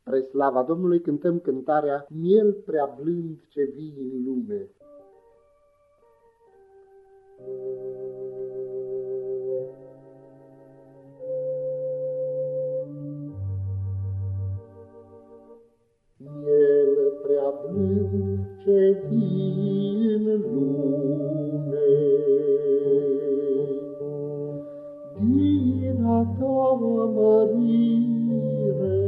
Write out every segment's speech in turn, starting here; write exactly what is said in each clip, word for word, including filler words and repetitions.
Spre slava Domnului cântăm cântarea Miel prea blând ce vii în lume. Miel prea blând ce vii în lume, din a ta mărire,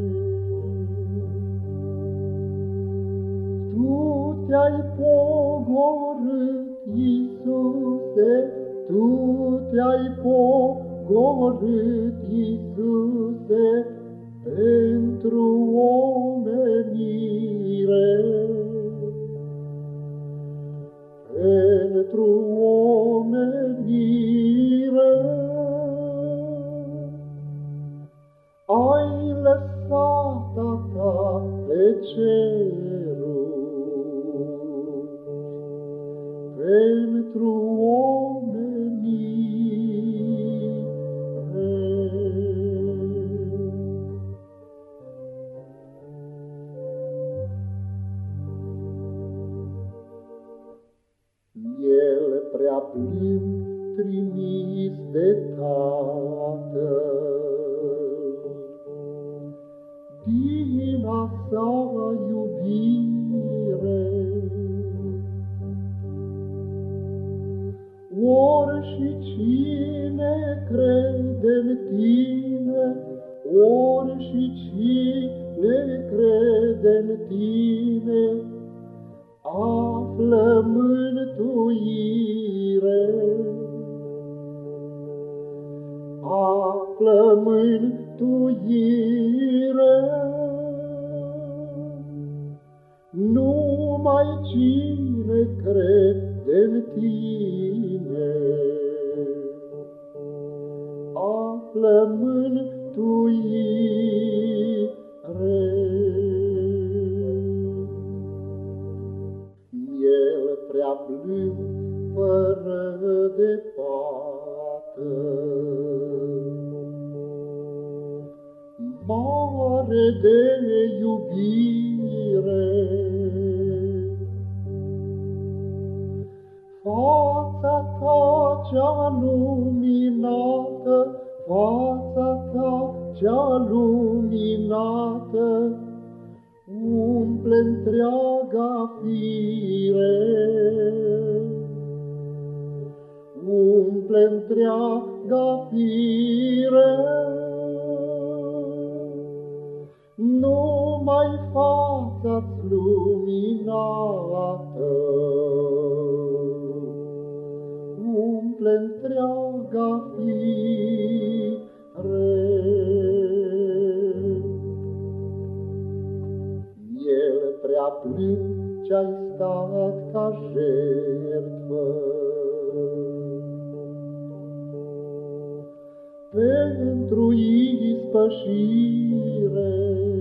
Tu te-ai pogorât, Iisuse, Tu te-ai pogorât, Iisuse, pentru omenire, pentru omenire. Ai lăsat a ta pe ceruri, pentru omenire. Miel prea blând trimis de Tatăl, din a sa iubire, ori și cine crede-n tine, ori și cine crede-n tine, află mântuire, află mântuire. Numai cine crede-n tine, află mântuire. Miel prea blând, fără de pată, mare de iubire, fața ta cea luminată, fața ta cea luminată, umple întreaga fire, umple întreaga fire. Numai fața-ți luminată umple întreaga fire. Miel prea blând ce-ai stat ca jertfă, pentru ispășire,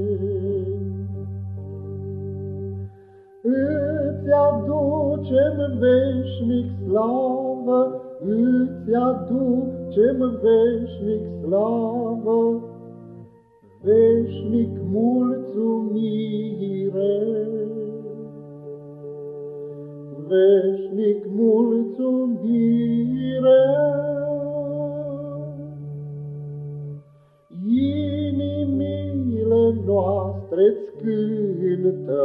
îți aducem veșnic slavă, îți aducem veșnic slavă, veșnic mulțumire, veșnic mulțumire. Inimile noastre-ți cântă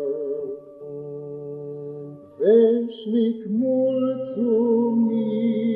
veșnic mulțumire.